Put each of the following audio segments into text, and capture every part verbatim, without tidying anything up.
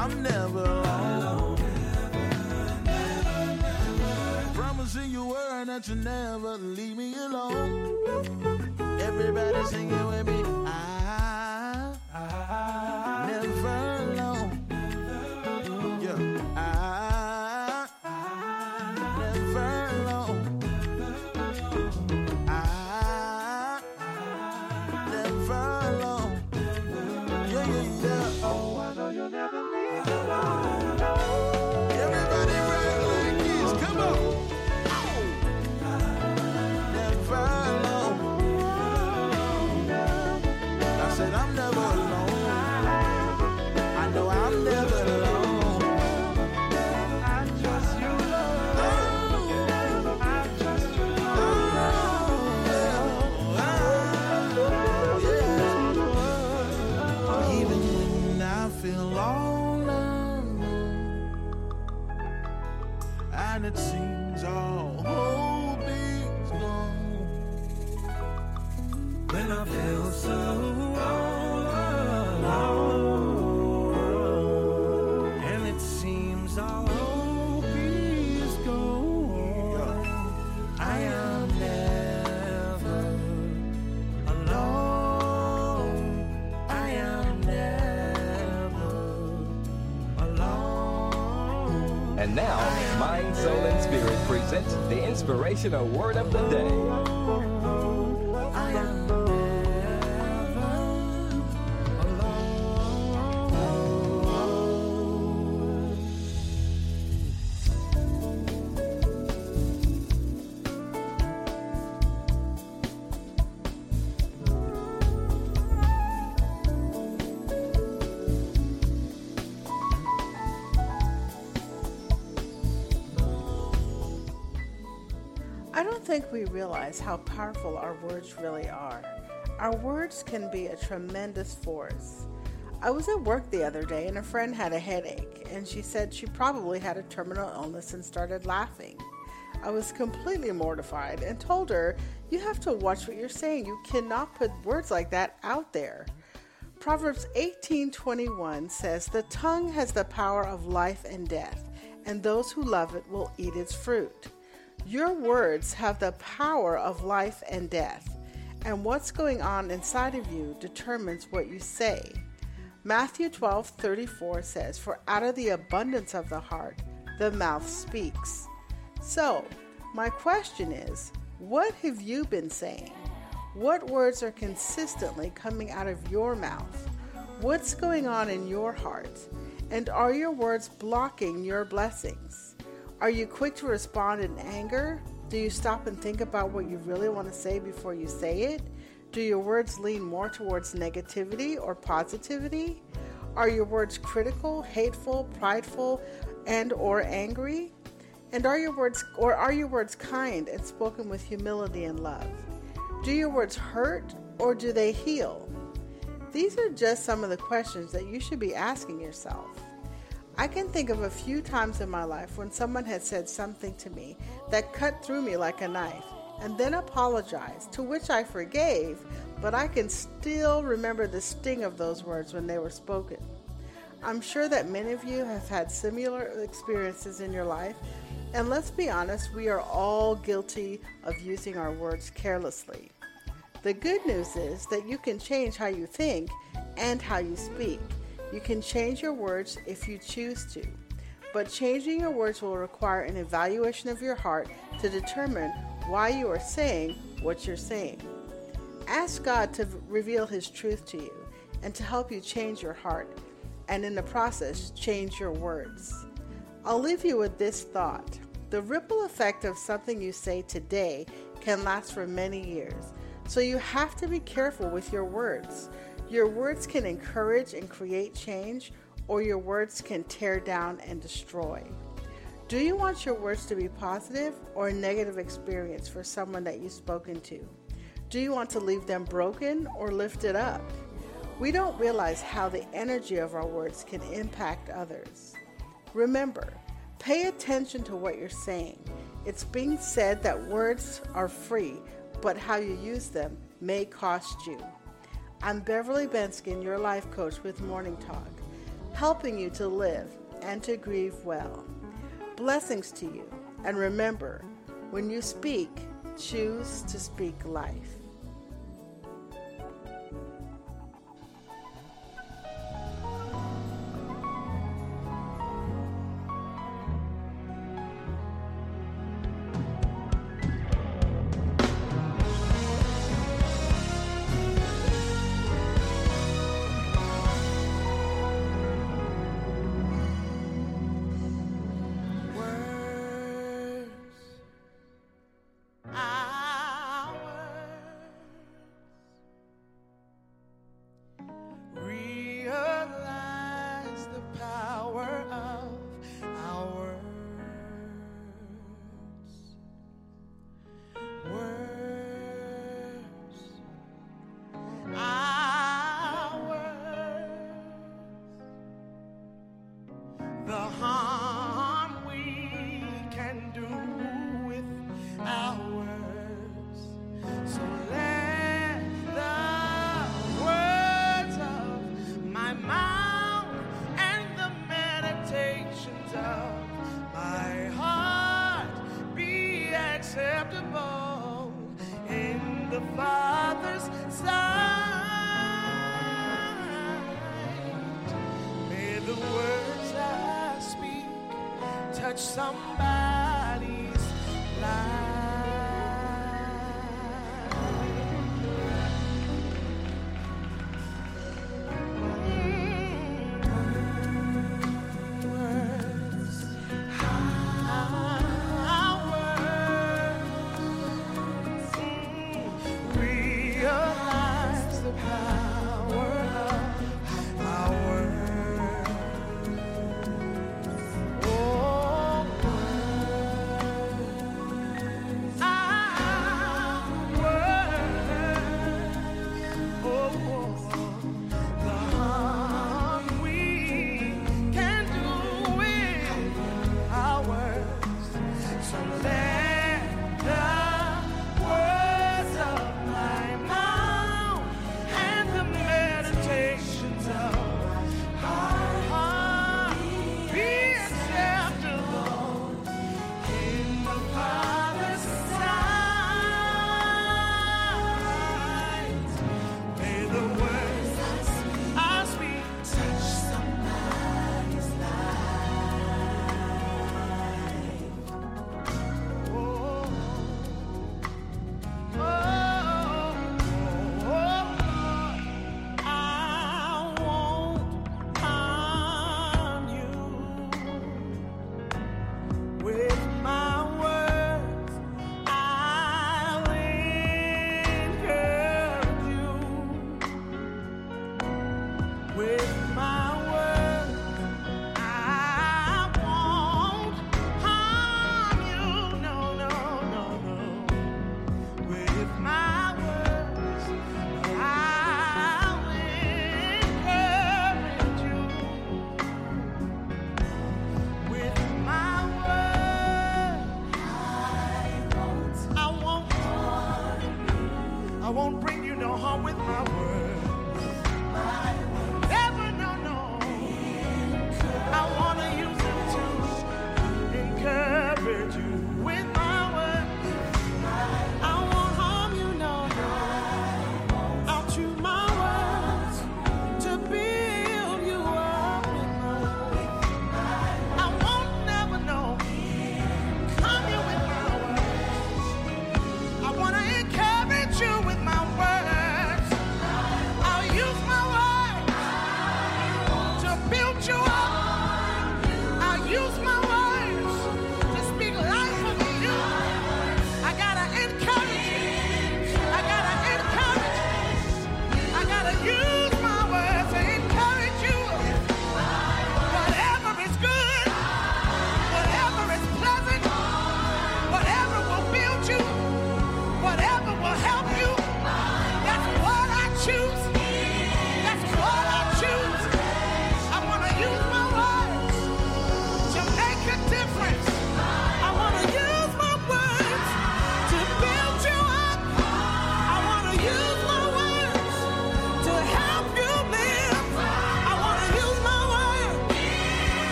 I'm never alone. Promising you were that you never leave me alone. Everybody singing with me. I, I never alone. Yeah, I, I never alone. I, never alone. Yeah, yeah, yeah. Oh, I know you'll never leave alone. Everybody rock like this. Come on. Never alone. I said I'm never alone. I know I'm never alone. I trust you, Lord. I trust you, Lord. Even when I feel all alone, and it seems all hope is gone. When I feel so all alone, and it seems all hope is gone, I am never alone. I am never alone. And now, Mind, Soul, and Spirit presents the Inspirational Word of the Day. I am I don't think we realize how powerful our words really are. Our words can be a tremendous force. I was at work the other day and a friend had a headache, and she said she probably had a terminal illness and started laughing. I was completely mortified and told her, you have to watch what you're saying. You cannot put words like that out there. Proverbs eighteen twenty-one says, the tongue has the power of life and death, and those who love it will eat its fruit. Your words have the power of life and death, and what's going on inside of you determines what you say. Matthew twelve thirty-four says, for out of the abundance of the heart, the mouth speaks. So, my question is, what have you been saying? What words are consistently coming out of your mouth? What's going on in your heart? And are your words blocking your blessings? Are you quick to respond in anger? Do you stop and think about what you really want to say before you say it? Do your words lean more towards negativity or positivity? Are your words critical, hateful, prideful, and or angry? And are your words or are your words kind and spoken with humility and love? Do your words hurt or do they heal? These are just some of the questions that you should be asking yourself. I can think of a few times in my life when someone had said something to me that cut through me like a knife and then apologized, to which I forgave, but I can still remember the sting of those words when they were spoken. I'm sure that many of you have had similar experiences in your life, and let's be honest, we are all guilty of using our words carelessly. The good news is that you can change how you think and how you speak. You can change your words if you choose to, but changing your words will require an evaluation of your heart to determine why you are saying what you're saying. Ask God to reveal His truth to you and to help you change your heart, and in the process, change your words. I'll leave you with this thought. The ripple effect of something you say today can last for many years, so you have to be careful with your words. Your words can encourage and create change, or your words can tear down and destroy. Do you want your words to be positive or a negative experience for someone that you've spoken to? Do you want to leave them broken or lifted up? We don't realize how the energy of our words can impact others. Remember, pay attention to what you're saying. It's being said that words are free, but how you use them may cost you. I'm Beverly Benskin, your life coach with Morning Talk. helping you to live and to grieve well. Blessings to you, and remember, when you speak, choose to speak life. Father's sight. May the words I speak touch somebody's life. Words, our words, realize the power of our words. Oh, words.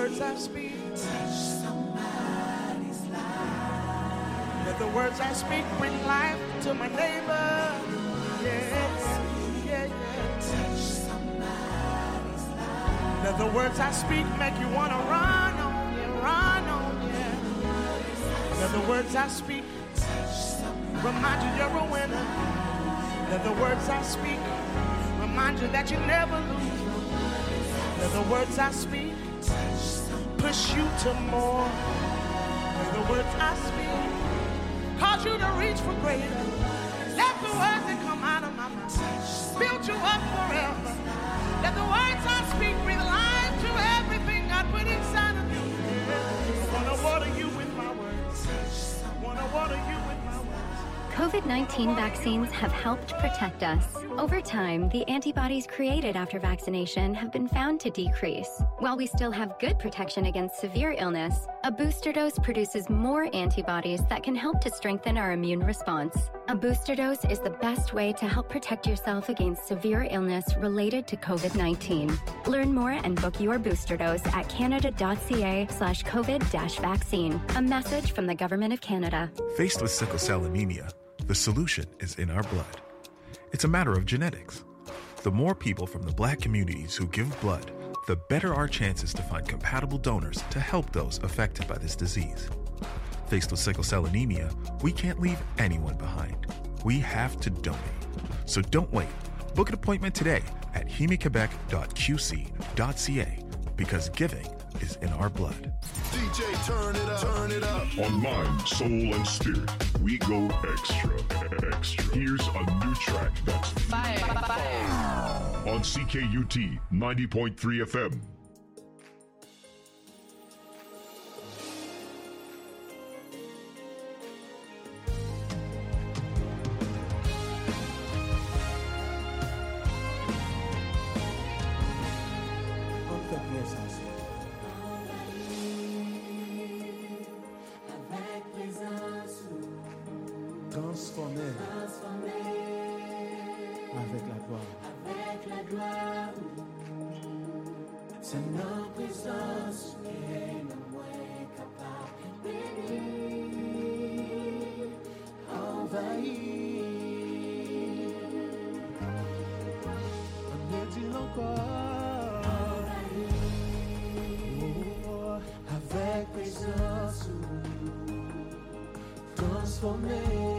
words I speak touch somebody's life. Let the words I speak bring life to my neighbor. Yes, yeah, yeah. Touch somebody's life. Let the words I speak make you wanna run on, yeah, run on, yeah. Let the words I speak remind you you're a winner. Let the words I speak remind you that you never lose. Let the words I speak push you to more. Let the words I speak cause you to reach for greater. Let the words that come out of my mouth build you up forever. Let the words I speak breathe life to everything God put inside of you. I wanna water you with my words. I wanna water you with my words. COVID nineteen vaccines have helped protect us. Over time, the antibodies created after vaccination have been found to decrease. While we still have good protection against severe illness, a booster dose produces more antibodies that can help to strengthen our immune response. A booster dose is the best way to help protect yourself against severe illness related to COVID nineteen. Learn more and book your booster dose at canada.ca slash COVID dash vaccine. A message from the Government of Canada. Faced with sickle cell anemia, the solution is in our blood. It's a matter of genetics. The more people from the Black communities who give blood, the better our chances to find compatible donors to help those affected by this disease. Faced with sickle cell anemia, we can't leave anyone behind. We have to donate. So don't wait. Book an appointment today at heme quebec dot q c dot c a because giving is in our blood. D J, turn it up, turn it up. On Mind, Soul, and Spirit, we go extra, extra. Here's a new track that's fire. fire. On C K U T ninety point three F M. Transformé avec la gloire. Avec la gloire. C'est notre présence qui est le moins capable de bénir, envahir. On me dit encore, oh, avec présence transformé.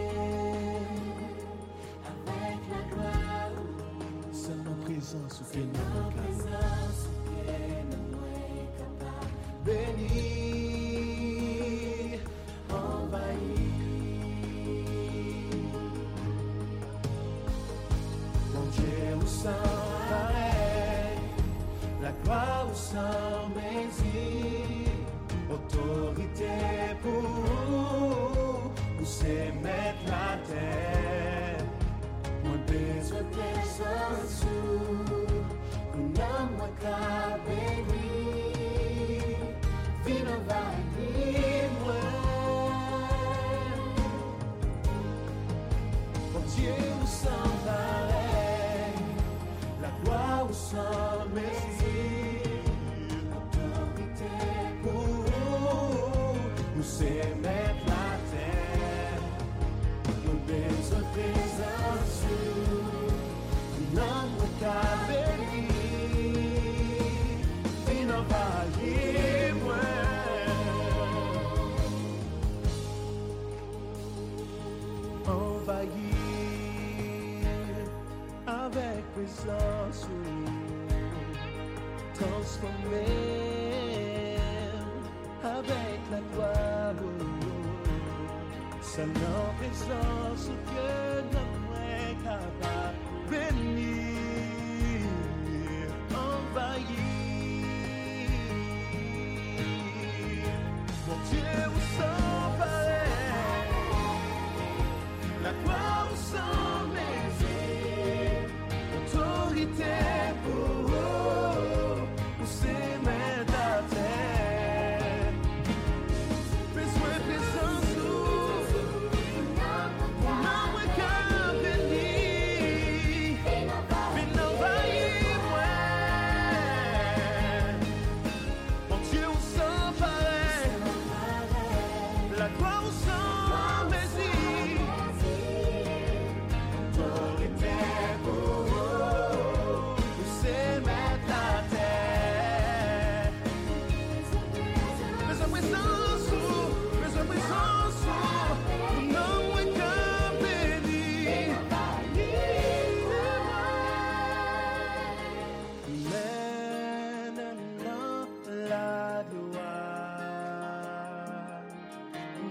Présence qui est notre présence qui est notre capable bénir, envahir. Mon Dieu où sans pareil, la gloire où sans mesure, autorité pour où c'est mettre la terre. Mon besoin présence não acabe de vir, não vai vir. Mon Dieu s'en va, la gloire s'en mesure, autorité pour nous c'est mettre la terre, nos besoins présence, não acabe. Avec présence transformé avec la gloire, seule en présence que non est capable de bénir, envahir. Mon Dieu où sans pareil, la gloire où sans mesure, autorité pour où c'est mettre à terre. Besoin présence pour não é qu'à venir, vem envahir moi. Mon Dieu où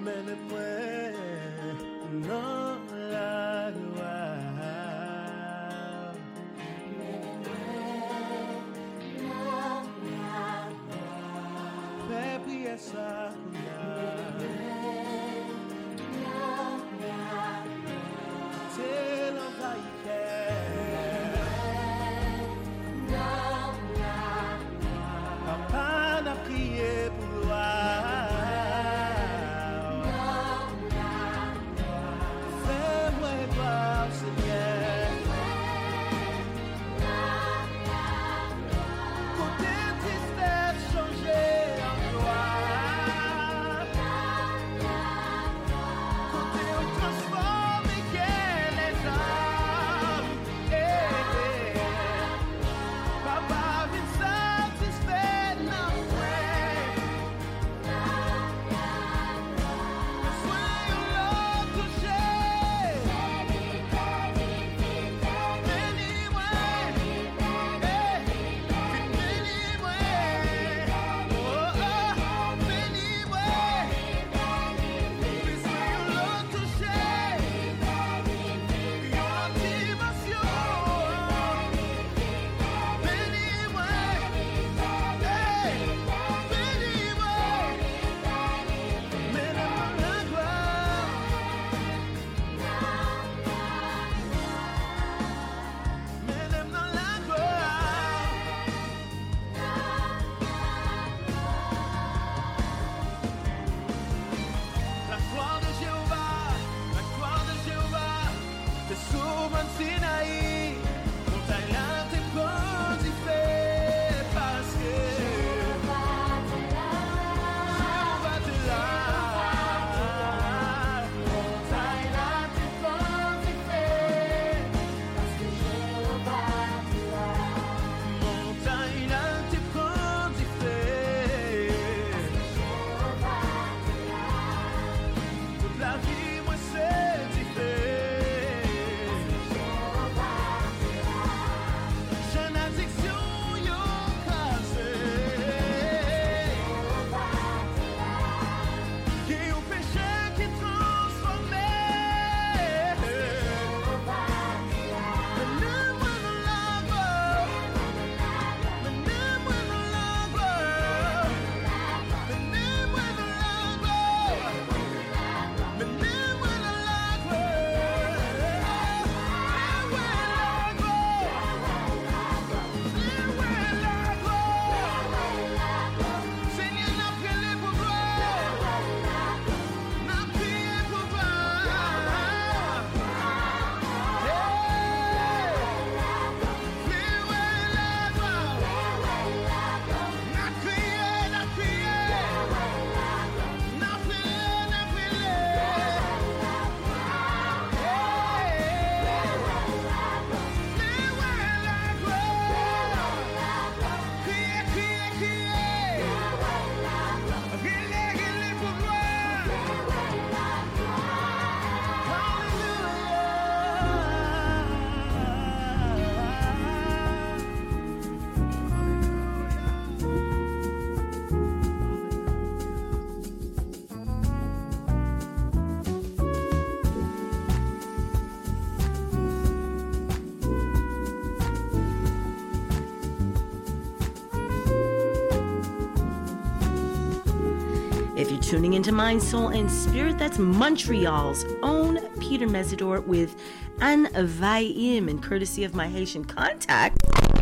If you're tuning into Mind, Soul, and Spirit, that's Montreal's own Peter Mesidor with An Vaim, and courtesy of my Haitian contact.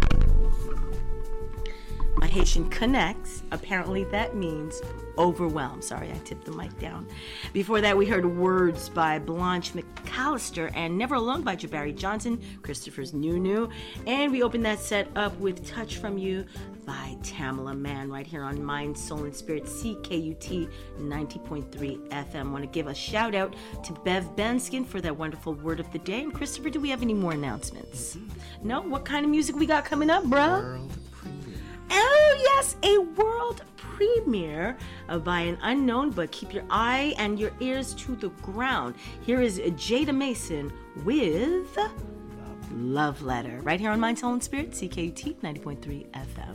My Haitian connects. Apparently that means overwhelmed. Sorry, I tipped the mic down. Before that, we heard Words by Blanche McAllister and Never Alone by Jabari Johnson, Christopher's Nunu. And we opened that set up with Touch From You by Tamala Mann right here on Mind, Soul, and Spirit, C K U T ninety point three F M. I want to give a shout out to Bev Benskin for that wonderful word of the day. And Christopher, do we have any more announcements? Mm-hmm. No? What kind of music we got coming up, bro? World premiere. Oh, yes, a world premiere uh, by an unknown, but keep your eye and your ears to the ground. Here is Jada Mason with Love Letter right here on Mind, Soul, and Spirit, C K U T ninety point three F M.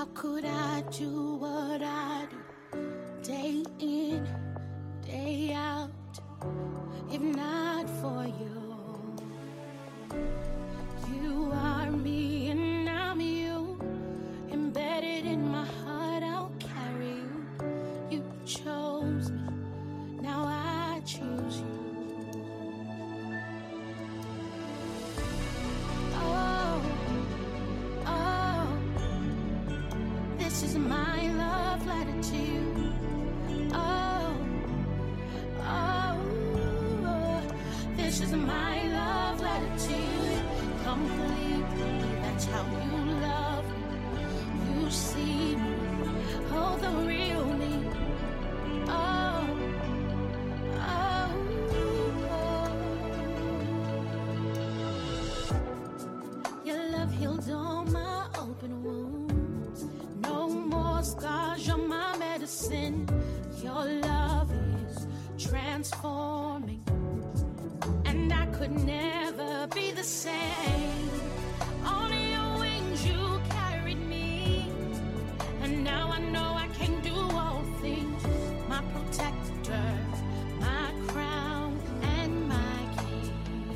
How could I do what I do, day in, day out, if not for you? You are me and I'm you, embedded in my heart, I'll carry you. You chose me, now I choose you. Oh, oh, this is my love letter to you. Oh, oh, oh, this is my love letter to you. Completely, that's how you love me. You see me, oh, the real me. Oh, oh, oh. Your love healed all my open wounds. No more scars, you're my medicine. Your love is transforming, and I could never be the same. On your wings you carried me, and now I know I can do all things. My protector, my crown, and my king.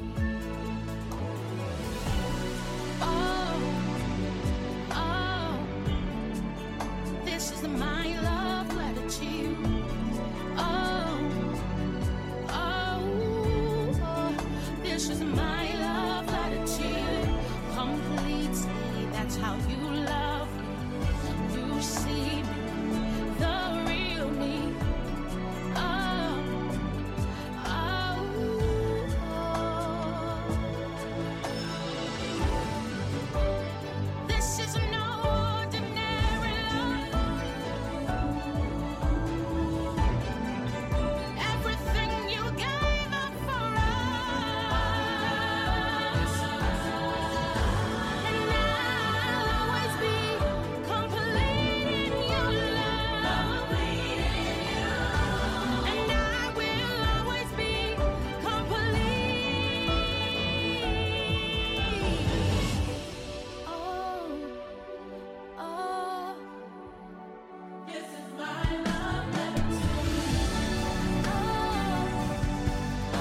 Oh, oh, this is my love letter to you. Oh, oh, oh, this is my love letter to you. Completely, that's how you love me. You see me, the real me. Oh, oh, oh. This is no ordinary love. Everything you gave up for us, and I'll always be complete in your love, and I will always be complete. Oh, oh, this is my love letter to you. Oh, oh,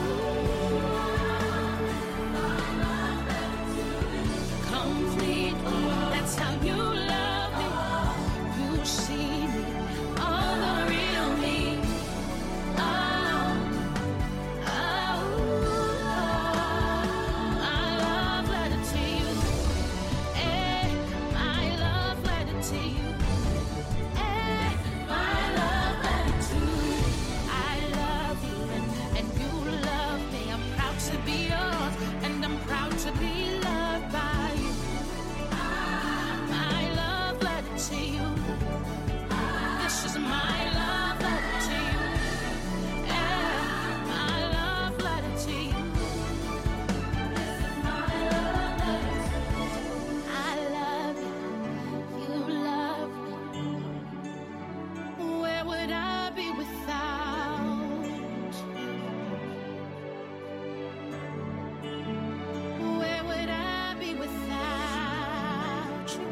completely, that's how you love me. You see me, all the real me. Oh, oh, my love letter to you. Eh, my love letter to you. Eh, my love letter to you. I love you and, and you love me. I'm proud to be yours and I'm proud to be loved by you. My love letter to you. This is my love letter to you. Eh, my love letter to you. This is my love letter to you. I love you. You love me. Where would I be without you? Where would I be without you?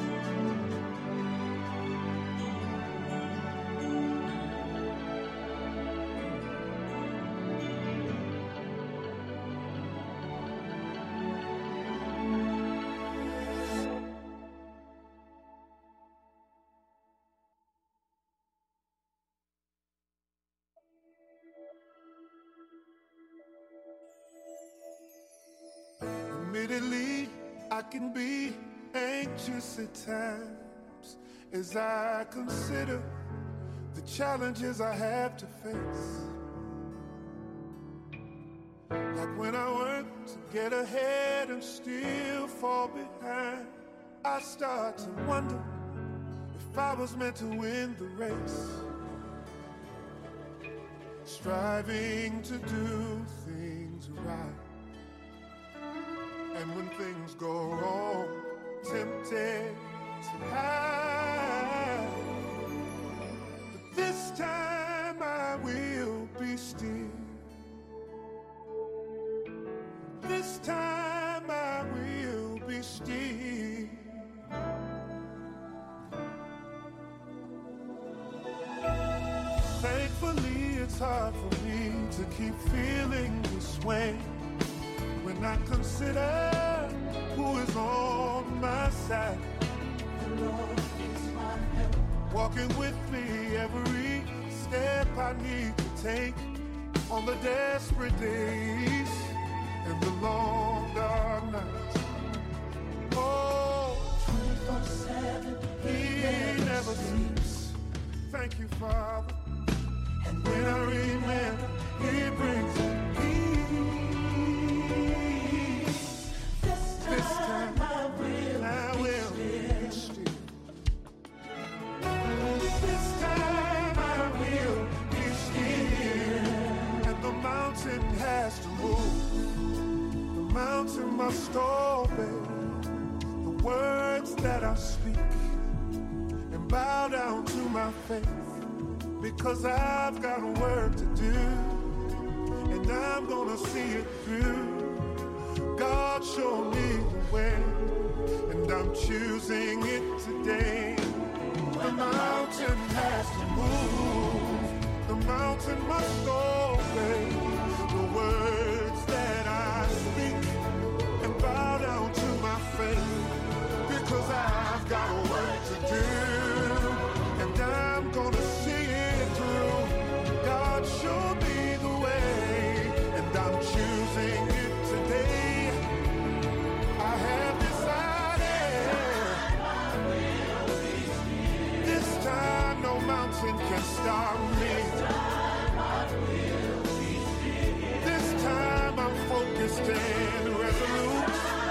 Admittedly, I can be anxious at times as I consider the challenges I have to face. Like when I work to get ahead and still fall behind, I start to wonder if I was meant to win the race. Striving to do things right, and when things go wrong, tempted to hide. But this time I will be still. This time I will be still. It's hard for me to keep feeling this way when I consider who is on my side. The Lord is my help, walking with me every step I need to take on the desperate days and the long dark nights. Oh, twenty-four seven, He never sleeps. Thank you, Father. And when I remember, He brings peace. This time, this time I will, I will be still. This time I will be still. And the mountain has to move. The mountain must obey the words that I speak and bow down to my faith. Because I've got work to do, and I'm gonna see it through. God show me the way, and I'm choosing it today. The mountain has to move. The mountain must obey the words that I speak and bow down to my faith. Because I've got work to do, and I'm gonna see it through. God show me the way, and I'm choosing it today. I have decided this time no mountain can stop me. This time I'm focused and resolute.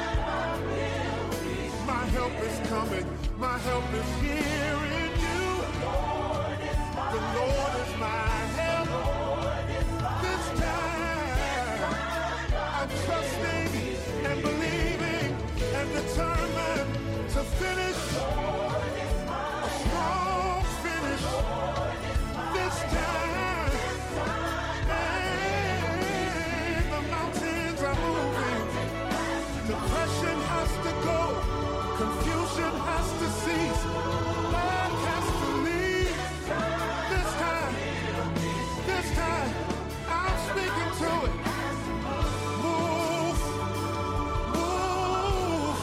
My help is coming, my help is here in you. The Lord is my help. This time I'm trusting and believing and determined to finish a strong finish. This time, and the mountains are moving. Depression has to go. Confusion has to cease. Lack has to leave. This time, this time, I'm speaking to it. Move, move.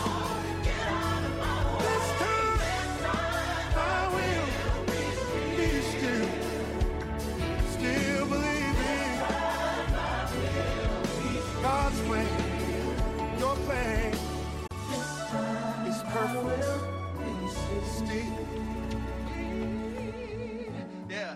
This time, I will be still, still believing God's plan, your plan is perfect. Still. Yeah.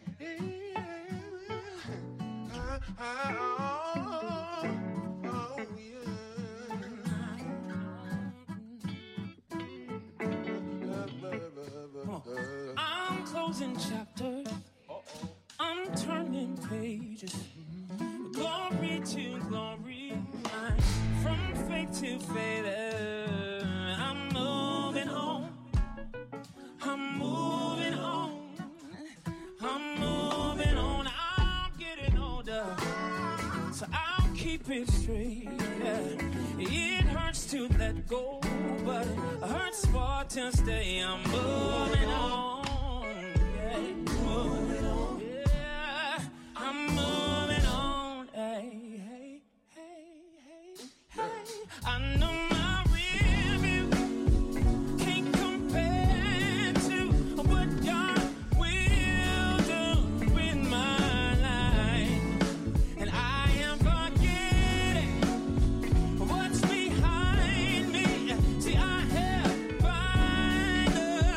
I'm closing chapters. I'm turning pages. Glory to glory. I'm from faith to faith. I'm moving on. I'm moving on. I'm moving on. I'm getting older, so I'll keep it straight. Yeah. It hurts to let go, but it hurts more to stay. I'm moving on. Yeah. Moving on. Yeah. I'm moving on. Hey, hey, hey, hey, hey. I know my review can't compare to what God will do in my life, and I am forgetting what's behind me. See, I have by the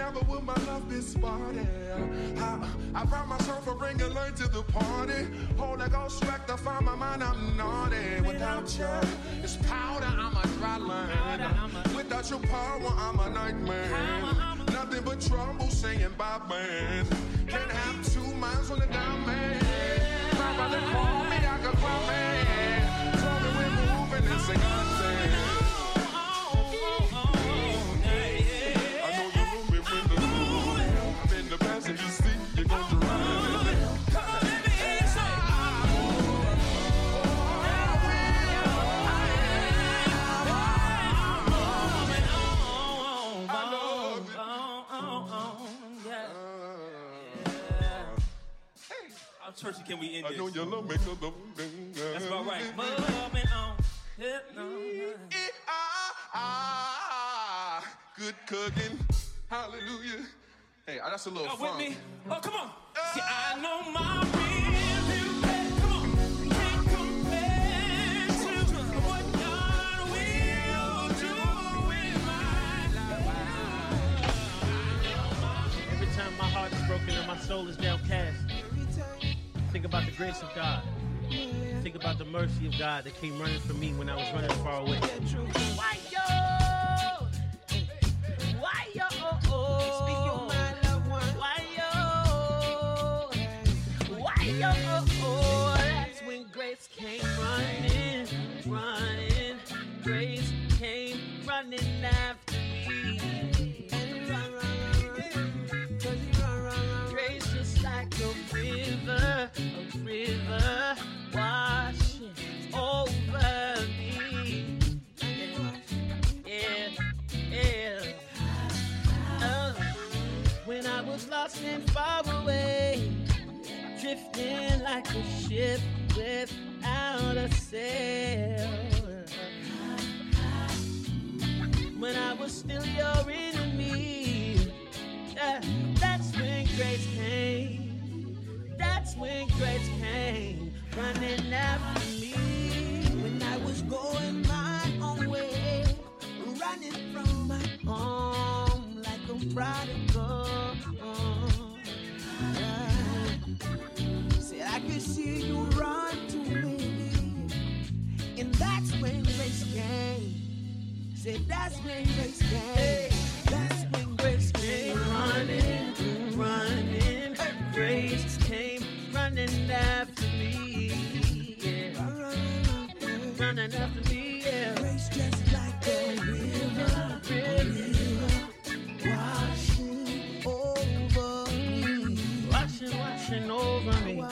never will my love be spotted. I, I brought myself a ring and learned to the party. Holy Ghost rectify my mind, I'm naughty. Without you, it's powder, I'm a dry line. Without your power, I'm a nightmare. Nothing but trouble singing by band. Can't have two minds on the down man. My brother call me, I could call me. Told me we're moving and sing our thing. I know you know me when the I'm in the passenger seat, you're gonna drive. Church, can we end I this? know you love me cause the That's about right. Moving on. Ah, good cooking. Hallelujah. Hey, that's a little oh, fun. With me? Oh, come on. Uh, See, I know my rhythm. Come on. Can't compare to what God will do in my life. Every time my heart is broken and my soul is downcast, think about the grace of God. Think about the mercy of God that came running for me when I was running far away. Why yo? Why yo? Speak your mind, loved one. Why yo? Why yo? That's when grace came running, running. Grace came running after me. Grace just like a river, a river washing over me. Yeah, yeah. Oh. When I was lost and far away, drifting like a ship without a sail. When I was still your enemy, yeah, that's when grace came. That's when grace came, running after me. When I was going my own way, running from my home like a prodigal. Yeah. Said I could see you run to me, and that's when grace came. Said that's when grace came. That's when grace came, running, running. Grace came running after me, yeah. Running after me, yeah. Grace just like a river, river, washing over me, washing, washing over me.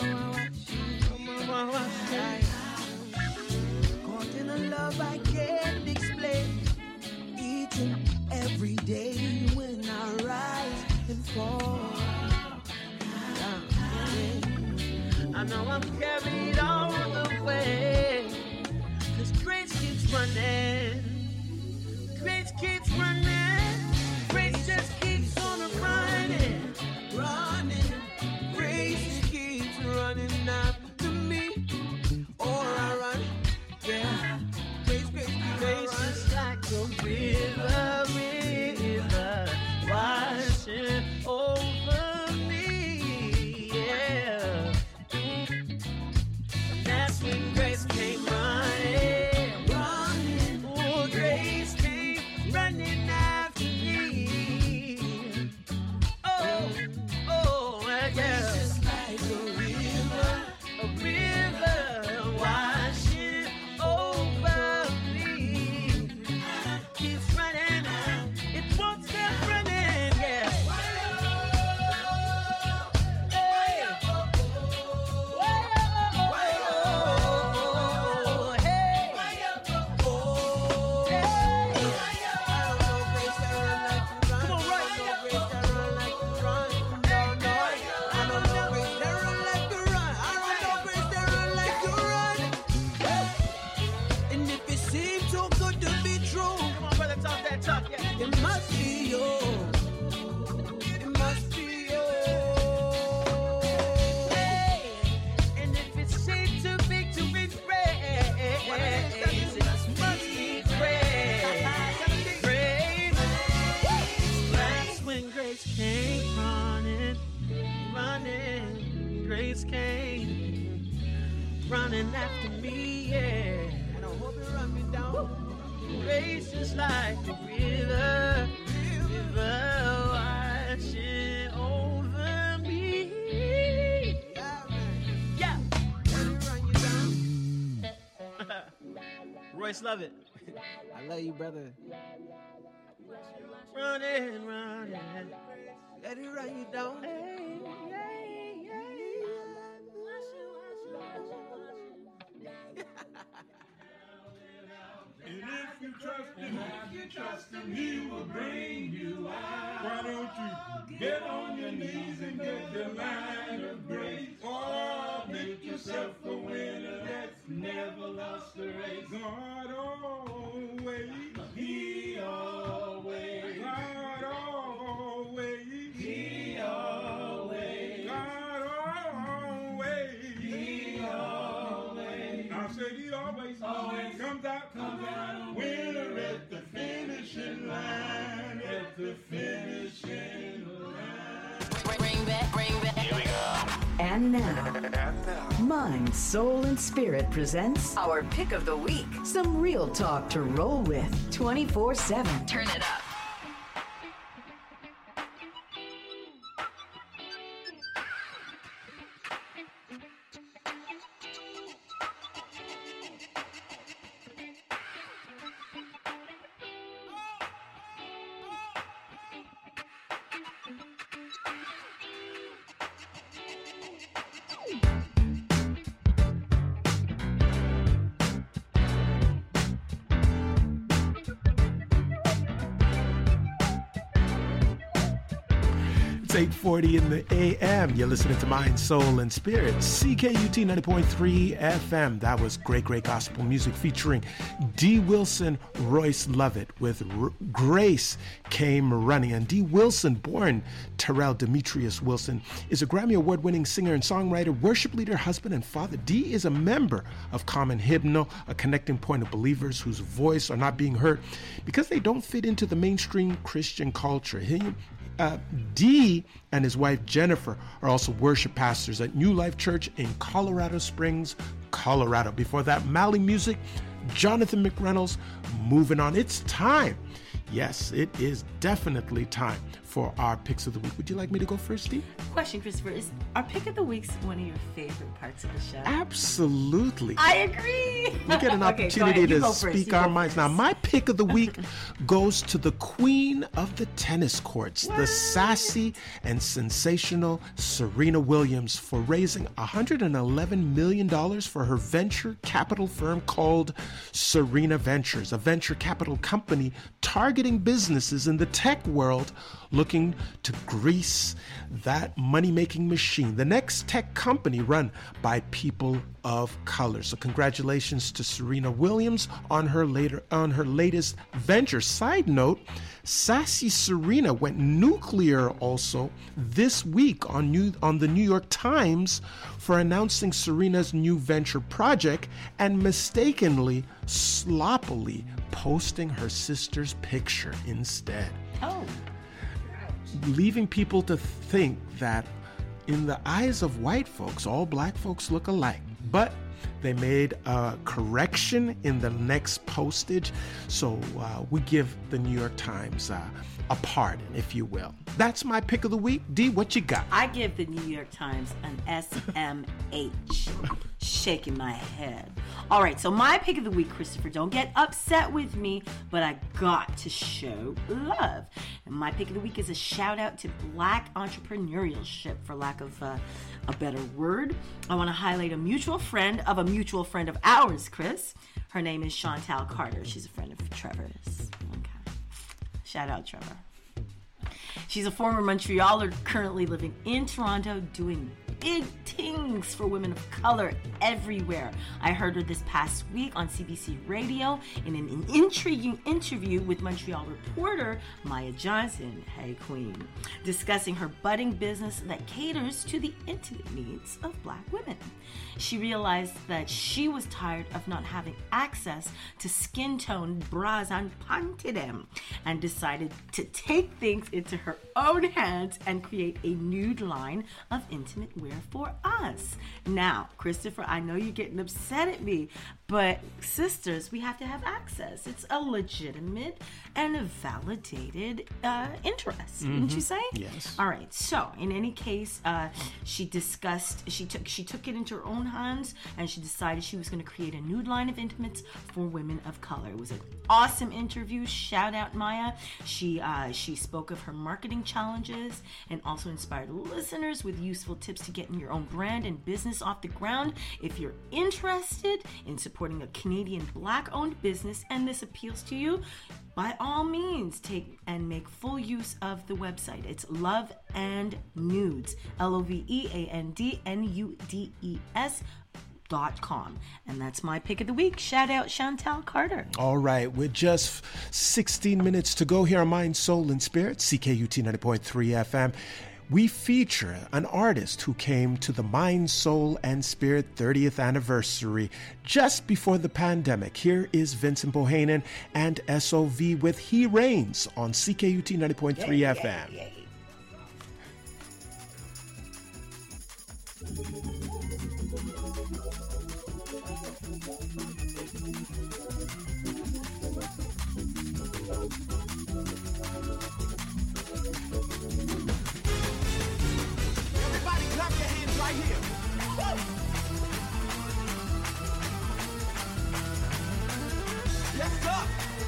Caught in a love I can't explain, each and every day when I rise and fall. I know I'm carried all the way, 'cause grace keeps running, grace keeps running, grace just keeps on running, running, grace keeps running after me, or I run, yeah, grace, grace, grace is like a river, river, washing over me, yeah. That's when grace came running, running. Oh, grace came running out. Grace came running, running. Grace came running after me, yeah. And I hope it run me down. Grace is like a river, river washing over me. Yeah. Let it run you down. Royce Lovett. I love you, brother. Running, running. Let it run you down. Hey, hey, hey. And if you trust him, if you trust him, he will bring you out. Why don't you get on your knees and get the line of grace? Or make yourself a winner that's never lost a race. God always, he always, God always, he always, God always, he always. I said he always, always comes out, comes out, winner at the finishing line, at the finishing line. Bring back, bring back. Here we go. And now, and now, Mind, Soul, and Spirit presents our pick of the week. Some real talk to roll with twenty-four seven. Turn it up. eight forty in the A M. You're listening to Mind, Soul, and Spirit. C K U T ninety point three F M. That was great, great gospel music featuring D. Wilson, Royce Lovett with R- Grace Came Running. And D. Wilson, born Terrell Demetrius Wilson, is a Grammy Award-winning singer and songwriter, worship leader, husband, and father. D is a member of Common Hymnal, a connecting point of believers whose voice are not being heard because they don't fit into the mainstream Christian culture. He, Uh, D and his wife Jennifer are also worship pastors at New Life Church in Colorado Springs, Colorado. Before that, Mali Music, Jonathan McReynolds, Moving On. It's time. Yes, it is definitely time for our picks of the week. Would you like me to go first, Steve? Question, Christopher. Is our pick of the week's one of your favorite parts of the show? Absolutely. I agree. We get an Okay, opportunity go ahead. You to go first. speak You our go minds. first. Now, my pick of the week goes to the queen of the tennis courts, the sassy and sensational Serena Williams, for raising one hundred eleven million dollars for her venture capital firm called Serena Ventures, a venture capital company targeting businesses in the tech world looking to grease that money-making machine. The next tech company run by people of color. So congratulations to Serena Williams on her later on her latest venture. Side note, Sassy Serena went nuclear also this week on new on the New York Times for announcing Serena's new venture project and mistakenly, sloppily posting her sister's picture instead. Oh. Leaving people to think that in the eyes of white folks, all black folks look alike. But they made a correction in the next postage, so uh, we give the New York Times uh, a pardon, if you will. That's my pick of the week. D, what you got? I give the New York Times an S M H. Shaking my head. All right, so my pick of the week, Christopher, don't get upset with me, but I got to show love. And my pick of the week is a shout out to black entrepreneurship, for lack of uh, a better word. I want to highlight a mutual friend of a mutual friend of ours, Chris. Her name is Chantal Carter. She's a friend of Trevor's. Okay. Shout out, Trevor. She's a former Montrealer currently living in Toronto doing big things for women of color everywhere. I heard her this past week on C B C Radio in an, an intriguing interview with Montreal reporter Maya Johnson, hey queen, discussing her budding business that caters to the intimate needs of Black women. She realized that she was tired of not having access to skin-toned bras and pantidem and decided to take things into her own hands and create a nude line of intimate wear for us. Now, Christopher, I know you're getting upset at me, but sisters, we have to have access. It's a legitimate and a validated uh, interest, mm-hmm. wouldn't you say? Yes. All right. So, in any case, uh, she discussed. She took. She took it into her own hands, and she decided she was going to create a nude line of intimates for women of color. It was an awesome interview. Shout out Maya. She uh, she spoke of her marketing challenges and also inspired listeners with useful tips to getting your own brand and business off the ground. If you're interested in supporting supporting a Canadian Black-owned business and this appeals to you, by all means, take and make full use of the website. It's Love and Nudes, L O V E A N D N U D E S dot com. And that's my pick of the week. Shout out Chantel Carter. All right, with just sixteen minutes to go here on Mind, Soul, and Spirit, C K U T ninety point three F M. We feature an artist who came to the Mind, Soul, and Spirit thirtieth anniversary just before the pandemic. Here is Vincent Bohannon and S O V with He Reigns on C K U T ninety point three yeah, F M. Yeah, yeah. Right here. Woo! Yes, sir.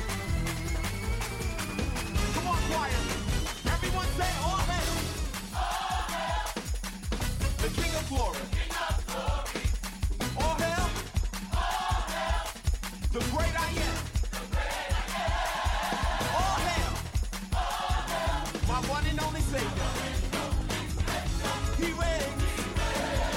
Come on, choir. Everyone say all hail. All hail. The King of Glory. King of Glory. All hail. All hail. The great I am. The great I am. All hail. All hail. My one and only Savior. He reigns.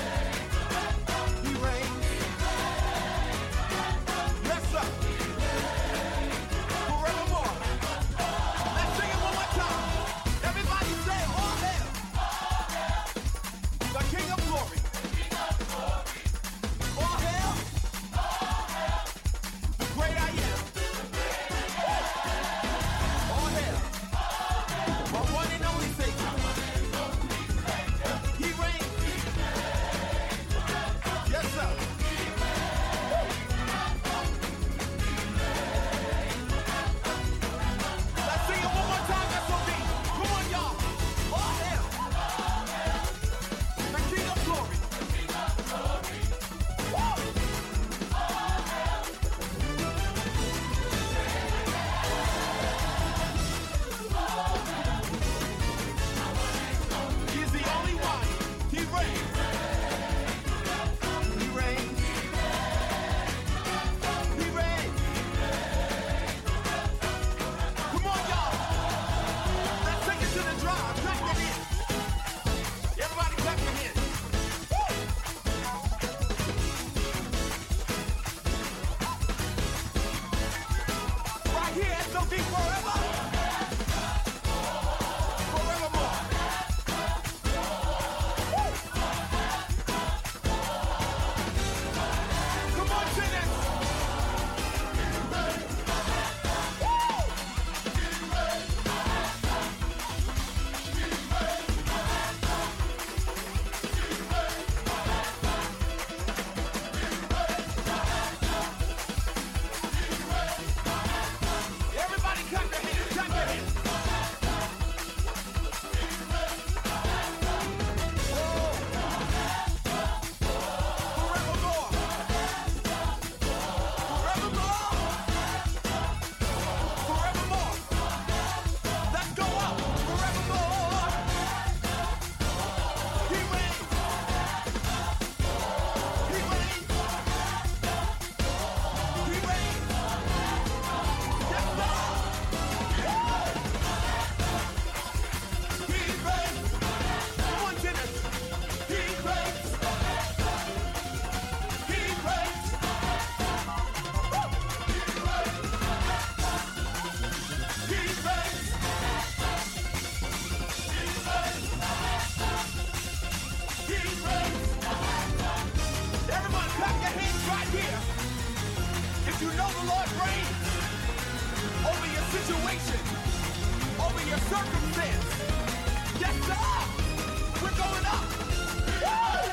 situation, over your circumstance. Yes, sir. We're going up. Woo!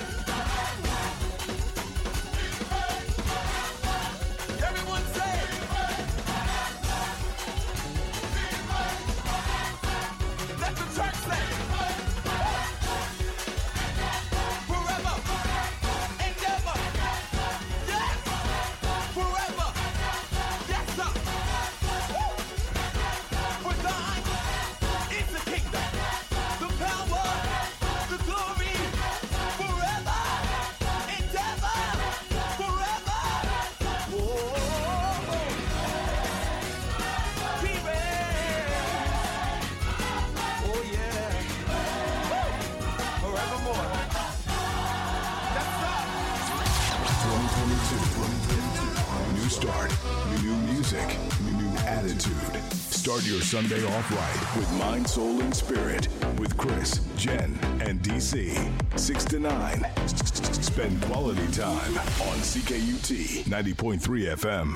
Everyone say it. Let the church say it. Forever and ever. Yes. Forever. Yes, sir. Woo! For thine is the kingdom, the power, the glory, forever and ever. Forever. Whoa. We reign. Oh yeah. Woo. Forevermore. Yes, sir. twenty twenty-two. New start, new music, new attitude. Start your Sunday off right with Mind, Soul, and Spirit with Chris, Jen, and D C. six to nine. Spend quality time on C K U T ninety point three F M.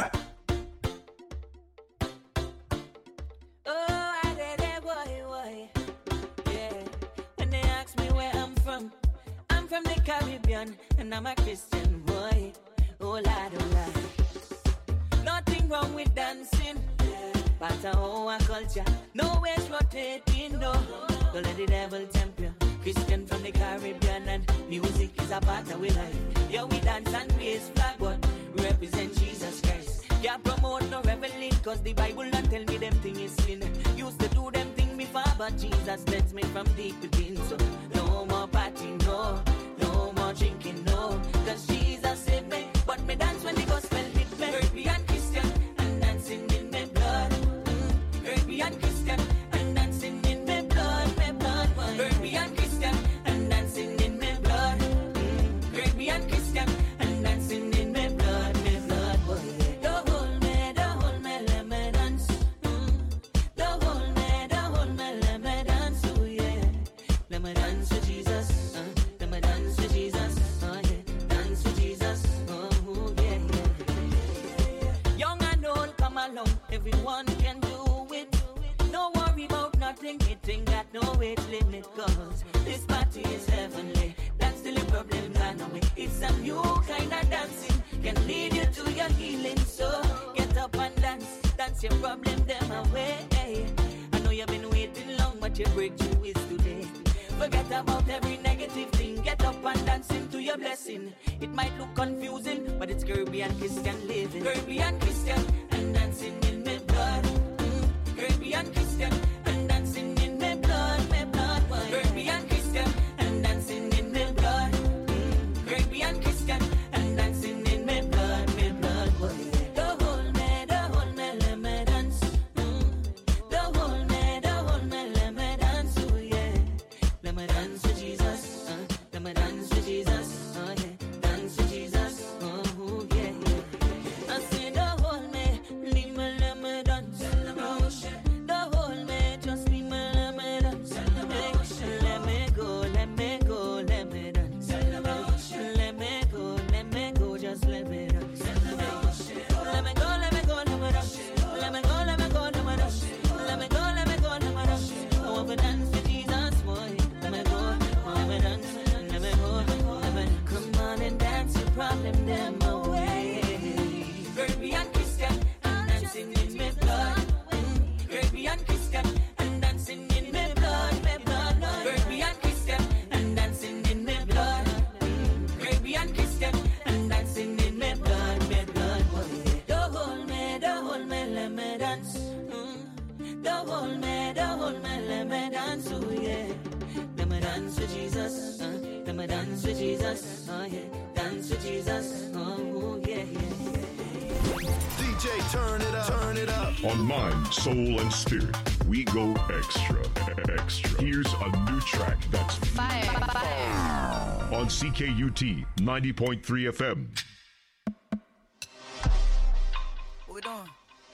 Oh, I did it, boy, boy. Yeah. When they ask me where I'm from, I'm from the Caribbean, and I'm a Christian boy. Oh, Lord, oh, Lord. Nothing wrong with dancing, but our culture, no ways rotating, no. Don't let the devil tempt you. Christian from the Caribbean, and music is a part of our life. Yeah, we dance and raise flag, but we represent Jesus Christ. Can't promote no reveling, cause the Bible don't tell me them thing is sin. Used to do them thing before, but Jesus lets me from deep within. So no more party, no, no more drinking, no, cause Jesus saved me. But me dance when the gospel hit me. Caribbean Christian and dancing in my blood. Mm. Caribbean Christian and dancing in my blood, my blood. Caribbean Christian and dancing in my blood. Mm. Caribbean Christian and dancing in my blood, my blood. Boy, don't hold me, don't hold me, let me dance. Mm. Don't hold me, don't hold me, let me dance. Oh yeah, let me dance to Jesus. Uh. Let me dance to Jesus. Oh yeah, dance to Jesus. Oh yeah, yeah. Young and old, come along. Everyone can do it. No worry about nothing. It ain't got no age limit. Cause this party is heavenly. That's the problem gone away. It's a new kind of dancing. Can lead you to your healing. So get up and dance. Dance your problem them away. I know you've been waiting long, but your breakthrough is today. Forget about every negative thing. Get up and dance into your blessing. It might look confusing, but it's Caribbean Christian living. Caribbean Christian and dancing in my blood. Mm. Caribbean Christian and dancing in my blood, my blood. Caribbean Christian and dancing in my blood. Mm. Caribbean Christian and dancing in my blood, my blood. Don't hold me, don't hold me, let me dance. Mm. Don't hold me, don't hold me, let me dance. Oh yeah. Let me dance to Jesus, uh, let me dance to Jesus, oh yeah, dance to Jesus, oh yeah, yeah. I say don't hold me, leave me, let me dance. Don't hold me, just leave me, let me dance. Hey, let me go, let me go, let me dance. Let me go, let me go, just let me dance. Let me go, let me go, let me dance. Let me go, let me go, let me dance. Let me go, let me go, let me dance. I want to dance to Jesus, boy. Let me go, let me dance. Let me go, let me come on and dance your problem them away. Caribbean Christian and dancing in my blood. Mm. Caribbean Christian and dancing in my blood, my blood. Caribbean Christian and dancing in my blood. Mm. Caribbean Christian and dancing in my blood, my blood. Don't hold me, don't hold me, let me dance. Mm. Don't hold me, don't hold me, let me dance. Oh yeah, let me dance to Jesus. Uh. Let me dance to Jesus. Oh yeah, dance to Jesus. Oh yeah, yeah, yeah. D J, turn it up, turn it up. On Mind, Soul, and Spirit, we go extra, extra. Here's a new track that's fire, fire. On C K U T ninety point three F M. What we doing?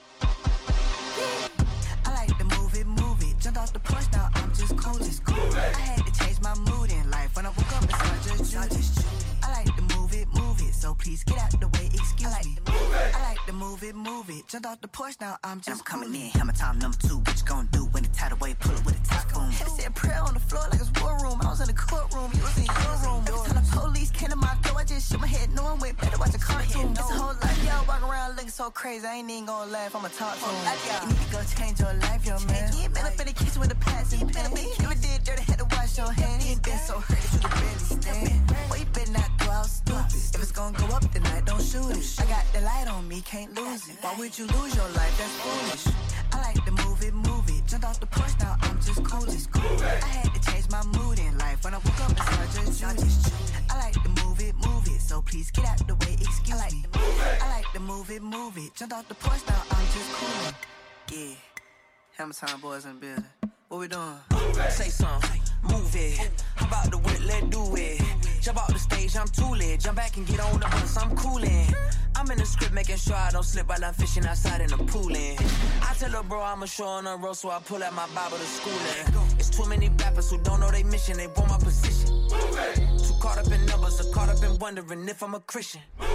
I like to move it, move it. Jumped off the porch, now I'm just cool, just cool. I had to change my mood in life. When I woke up, it's not just Judy. I like to move it, move it. So please get out the way, excuse me. I like to move it, move it. jumped off the porch, now I'm just I'm coming in. Hammer time number two, what you gonna do when the tidal wave pull up with a typhoon? Had to say a prayer on the floor like it's war room. I was in the courtroom, you was in your room. Every time the police came to my door, I just shook my head, knowing way better watch a cartoon. It's a whole life, y'all walking around looking so crazy. I ain't even gonna laugh, I'ma talk to him. You need to go change your life, yo, man. You ain't been up in the kitchen with the past, you been up in the never did dirty, had to wash your hands. You ain't been so hurt that you could barely stand. Boy, you better not go out stupid. If it's gonna go up tonight, don't shoot it. I got the light on me, can't lose it. Why would you lose your life? That's foolish. I like to move it, move it. Jumped off the porch, now I'm just coolin'. I had to change my mood in life. When I woke up, it's not just Judy. I like to move it, move it. So please get out the way, excuse I like me. I like to move it, move it. Jumped off the porch, now I'm just coolin'. Yeah. Hammer time boys in the building. What we doing? Say something, move it. How about the whip, let's do it. Jump out the stage, I'm too lit. Jump back and get on the bus, I'm coolin'. I'm in the script making sure I don't slip while I'm fishing outside in the poolin'. I tell her bro I'm a show on the road, so I pull out my Bible to schoolin'. It's too many rappers who don't know their mission, they want my position. Too caught up in numbers, or caught up in wondering if I'm a Christian.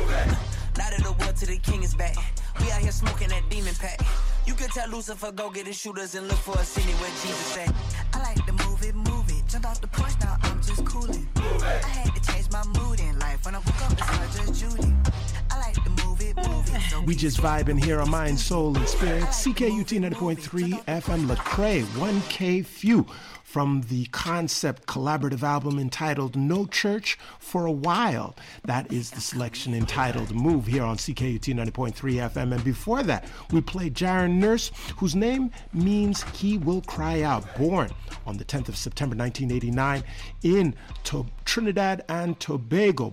Now that the world to the king is back, we out here smoking that demon pack. You can tell Lucifer go get his shooters and look for us anywhere Jesus said. I like to move it, move it. Jumped off the porch, now I'm just coolin'. I had to change my mood in life. When I woke up, it's not just Judy. I like to move it, move it. So We just vibing here on Mind, Soul, and Spirit. C K U T ninety point three F M Lecrae, one K Few. From the Concept collaborative album entitled No Church for a While. That is the selection entitled Move here on C K U T ninety point three F M. And before that, we played Jaron Nurse, whose name means he will cry out. Born on the tenth of September nineteen eighty-nine in to- Trinidad and Tobago.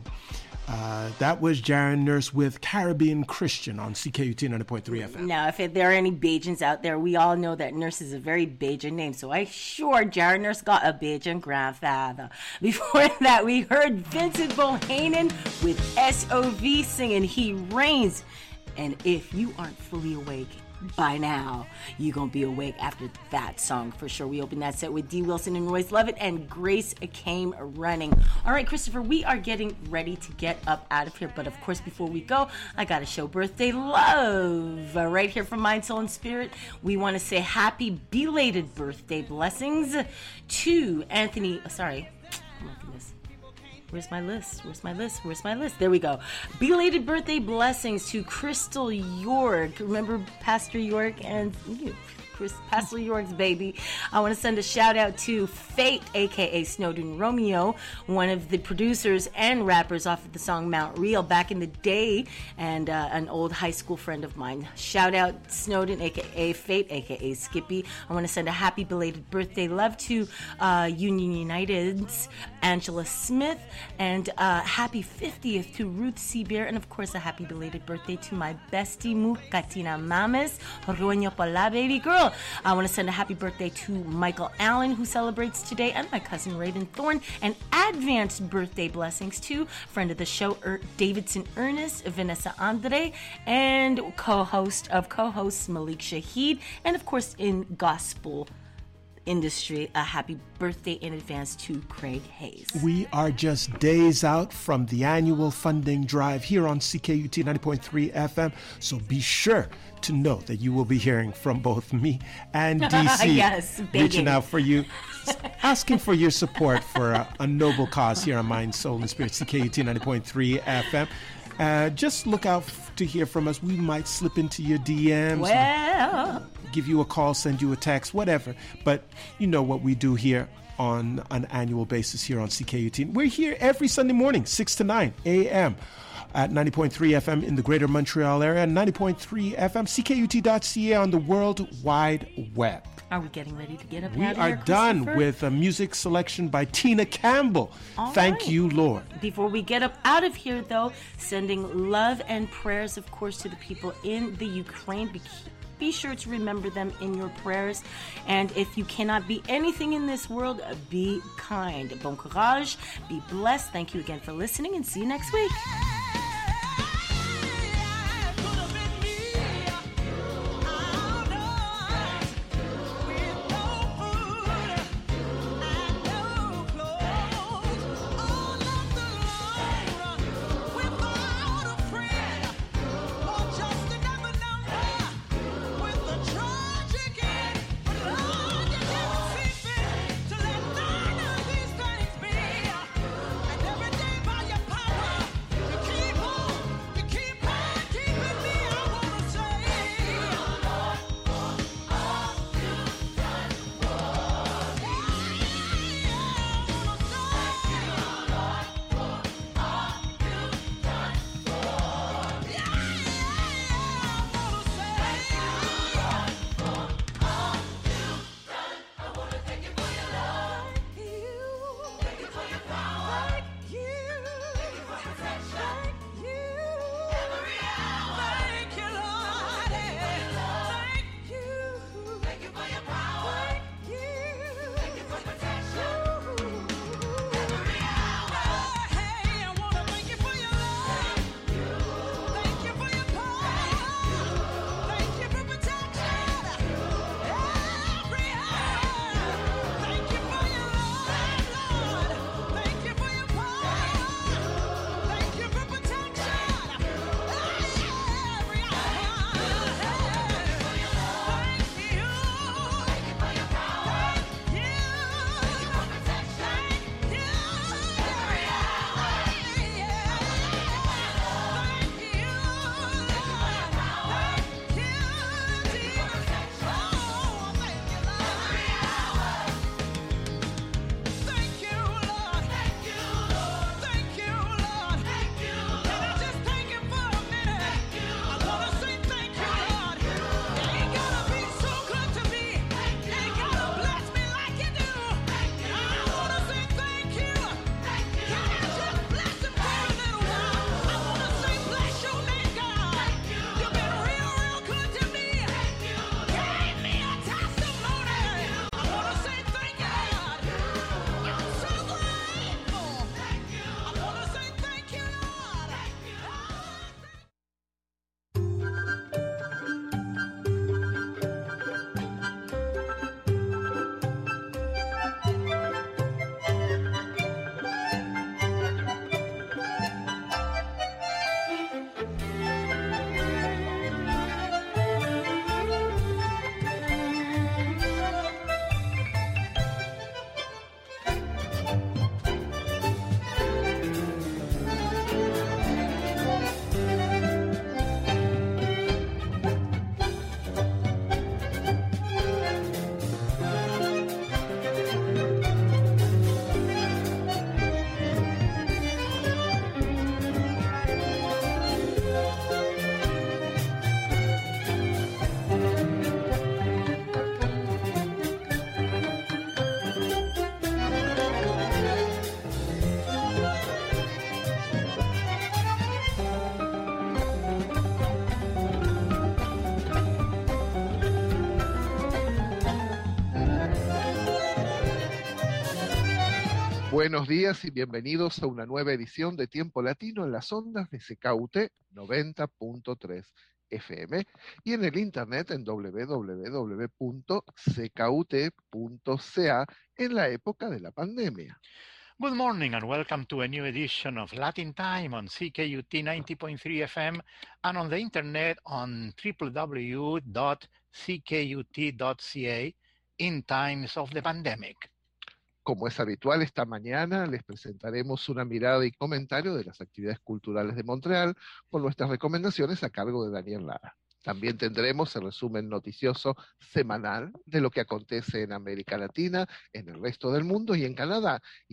Uh, that was Jaron Nurse with Caribbean Christian on C K U T ninety point three F M. Now, if there are any Bajans out there, we all know that Nurse is a very Bajan name, so I sure Jaron Nurse got a Bajan grandfather. Before that, we heard Vincent Bohannon with S O V singing He Reigns. And if you aren't fully awake by now, you're gonna be awake after that song for sure. We opened that set with D. Wilson and Royce Lovett, and Grace Came Running. All right, Christopher, we are getting ready to get up out of here, but of course, before we go, I gotta show birthday love uh, right here from Mind, Soul, and Spirit. We want to say happy belated birthday blessings to Anthony. Sorry, oh my goodness. Where's my list? Where's my list? Where's my list? There we go. Belated birthday blessings to Crystal York. Remember Pastor York and you, Chris, Pastor York's baby. I want to send a shout out to Fate, aka Snowden Romeo, one of the producers and rappers off of the song Mount Real back in the day, and uh, an old high school friend of mine. Shout out Snowden, aka Fate, aka Skippy. I want to send a happy belated birthday love to uh, Union United's Angela Smith, and uh, happy fiftieth to Ruth Seabear, and of course a happy belated birthday to my bestie Mukatina Mames, Rueño Pola, baby girl. I want to send a happy birthday to Michael Allen, who celebrates today, and my cousin Raven Thorne, and advanced birthday blessings to friend of the show er- Davidson Ernest, Vanessa Andre, and co-host of co-hosts Malik Shahid, and of course in gospel industry, a happy birthday in advance to Craig Hayes. We are just days out from the annual funding drive here on C K U T ninety point three F M, so be sure to know that you will be hearing from both me and D C yes, reaching out for you, asking for your support for a, a noble cause here on Mind, Soul, and Spirit, C K U T ninety point three F M. Uh, just look out f- to hear from us. We might slip into your D Ms. Well, give you a call, send you a text, whatever. But you know what we do here on an annual basis here on C K U T. We're here every Sunday morning, six to nine a.m. at ninety point three F M in the greater Montreal area, ninety point three F M, C K U T dot C A on the World Wide Web. Are we getting ready to get up We out of are here, done Christopher? with a music selection by Tina Campbell. All Thank right. you, Lord. Before we get up out of here, though, sending love and prayers, of course, to the people in the Ukraine. Be, be sure to remember them in your prayers. And if you cannot be anything in this world, be kind. Bon courage. Be blessed. Thank you again for listening, and see you next week. Buenos días y bienvenidos a una nueva edición de Tiempo Latino en las ondas de C K U T noventa punto tres F M y en el internet en doble u doble u doble u punto c k u t punto c a en la época de la pandemia. Good morning and welcome to a new edition of Latin Time on C K U T ninety point three F M and on the internet on w w w dot c k u t dot c a in times of the pandemic. Como es habitual, esta mañana les presentaremos una mirada y comentario de las actividades culturales de Montreal con nuestras recomendaciones a cargo de Daniel Lara. También tendremos el resumen noticioso semanal de lo que acontece en América Latina, en el resto del mundo y en Canadá.